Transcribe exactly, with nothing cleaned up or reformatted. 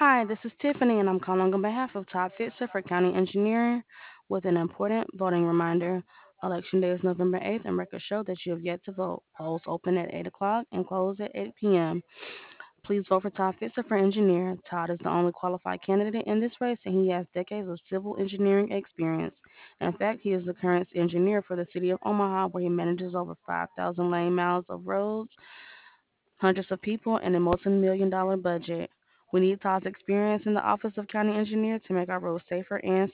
Hi, this is Tiffany, and I'm calling on behalf of Todd Fitzer for County Engineering with an important voting reminder. Election day is November eighth, and records show that you have yet to vote. Polls open at eight o'clock and close at eight p m. Please vote for Todd Fitzer for engineer. Todd is the only qualified candidate in this race, and he has decades of civil engineering experience. In fact, he is the current engineer for the city of Omaha, where he manages over five thousand lane miles of roads, hundreds of people, and a multi-million dollar budget. We need Todd's experience in the office of county engineer to make our roads safer and